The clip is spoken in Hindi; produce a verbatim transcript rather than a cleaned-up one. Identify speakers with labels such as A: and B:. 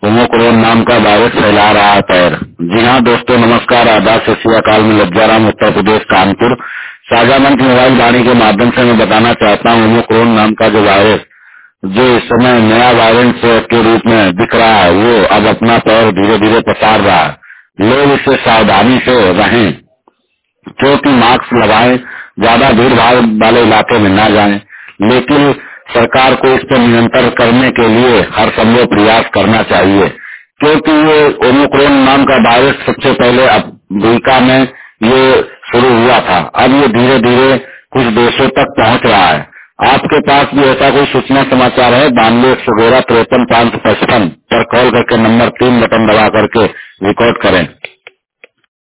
A: ओमिक्रॉन नाम का वायरस फैला रहा है पैर। जी हाँ दोस्तों, नमस्कार, आदाब, सत श्री अकाल। में लज्जाराम, उत्तर प्रदेश, कानपुर। साझा मंच मोबाइल वाणी के माध्यम से मैं बताना चाहता हूँ, ओमिक्रॉन नाम का जो वायरस जो इस समय नया वायरस के रूप में दिख रहा है, वो अब अपना पैर धीरे धीरे पसार रहा है। लोग इससे सावधानी से रहें, क्योंकि मास्क लगाएं, ज्यादा भीड़ भाड़ वाले इलाके में न जाएं। लेकिन सरकार को इस पर नियंत्रण करने के लिए हर संभव प्रयास करना चाहिए, क्योंकि ये ओमिक्रॉन नाम का वायरस सबसे पहले अफ्रीका में ये शुरू हुआ था। अब ये धीरे धीरे कुछ देशों तक पहुंच रहा है। आपके पास भी ऐसा कोई सूचना समाचार है? बानवे एक सौ ग्यारह तिरपन पाँच सौ पचपन पर कॉल करके नंबर तीन बटन दबा करके रिकॉर्ड करें।